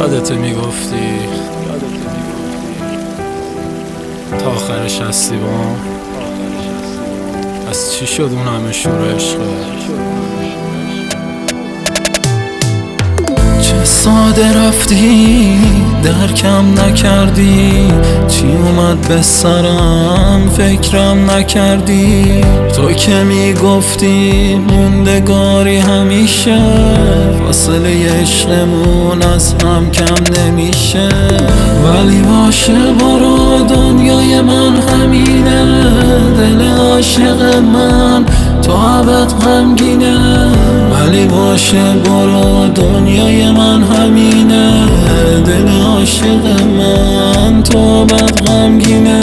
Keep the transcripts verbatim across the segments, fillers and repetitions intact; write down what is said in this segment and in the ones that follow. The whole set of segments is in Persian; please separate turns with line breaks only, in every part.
یادت میگفتی تا آخرش هستی با هم. از چی شد اون همه شور عشقه؟ چه ساده رفتی درکم نکردی، چی اومد به سرم فکرم نکردی. تو که میگفتی موندگاری همیشه، فاصله عشقمون از هم کم نمیشه. ولی باشه برو دنیای من همینه، دل عاشق من تو ابد غمگینه. ولی باشه برو دنیای من همینه، دل عاشق من تو ابد غمگینه.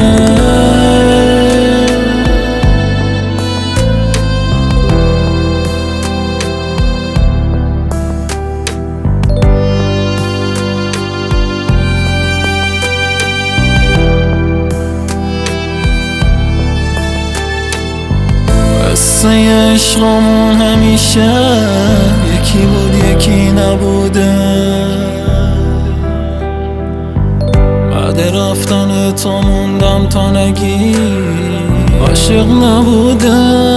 قصه عشقمون همیشه یکی بود یکی نبوده. بعد رفتن تو موندم تا نگی عاشق نبوده.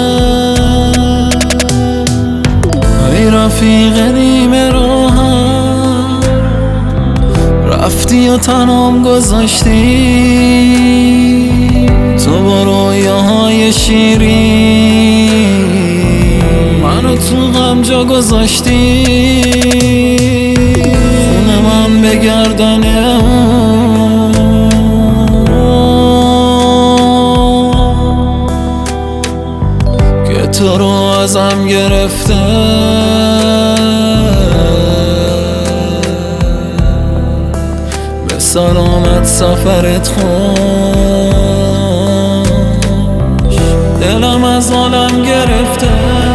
ای رفیق نیمه راهم، رفتی و تنام گذاشتی. تو با رویاهای شیرین منو تو غم جا گذاشتی. خونه من به گردن که تو رو ازم گرفته. به سلامت سفرت خوش، دلم از عالم گرفته.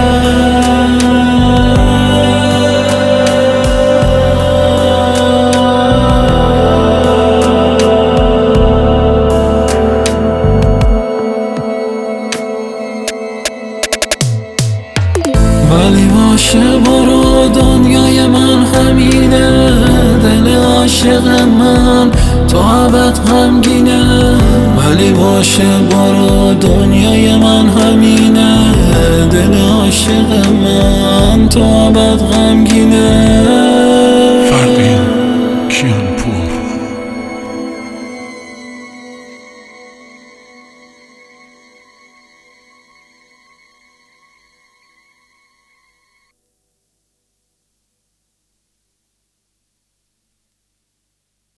ولی باشه برو دنیای من همینه، دل عاشق من تو ابد غمگینه. ولی باشه برو دنیای من همینه، دل عاشق من تو ابد غمگینه.